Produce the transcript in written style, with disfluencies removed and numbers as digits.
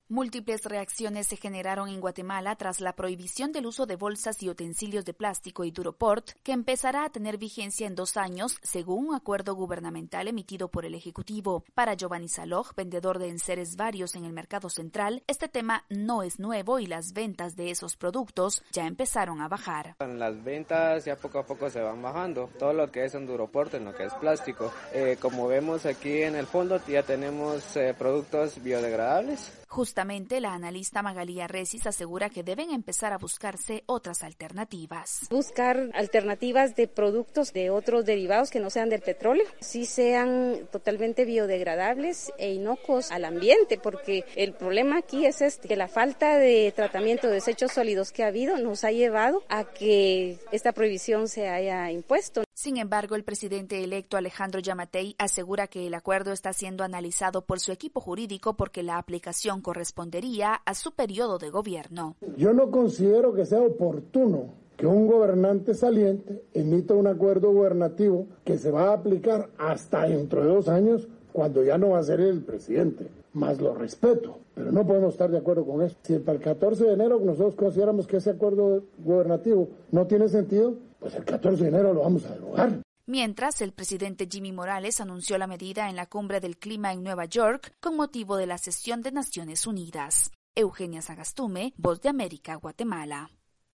Múltiples reacciones se generaron en Guatemala tras la prohibición del uso de bolsas y utensilios de plástico y Duroport, que empezará a tener vigencia en 2 años, según un acuerdo gubernamental emitido por el Ejecutivo. Para Giovanni Saloj, vendedor de enseres varios en el mercado central, este tema no es nuevo y las ventas de esos productos ya empezaron a bajar. Las ventas ya poco a poco se van bajando, todo lo que es en Duroport, en lo que es plástico. Como vemos aquí en el fondo ya tenemos productos biodegradables. Justamente la analista Magalía Resis asegura que deben empezar a buscarse otras alternativas. Buscar alternativas de productos de otros derivados que no sean del petróleo, sí sean totalmente biodegradables e inocuos al ambiente, porque el problema aquí es que la falta de tratamiento de desechos sólidos que ha habido nos ha llevado a que esta prohibición se haya impuesto. Sin embargo, el presidente electo Alejandro Yamatei asegura que el acuerdo está siendo analizado por su equipo jurídico porque la aplicación correspondería a su periodo de gobierno. Yo no considero que sea oportuno que un gobernante saliente emita un acuerdo gubernativo que se va a aplicar hasta dentro de 2 años, cuando ya no va a ser el presidente. Más lo respeto, pero no podemos estar de acuerdo con eso. Si para el 14 de enero nosotros consideramos que ese acuerdo gubernativo no tiene sentido, pues el 14 de enero lo vamos a derogar. Mientras, el presidente Jimmy Morales anunció la medida en la Cumbre del Clima en Nueva York con motivo de la sesión de Naciones Unidas. Eugenia Sagastume, Voz de América, Guatemala.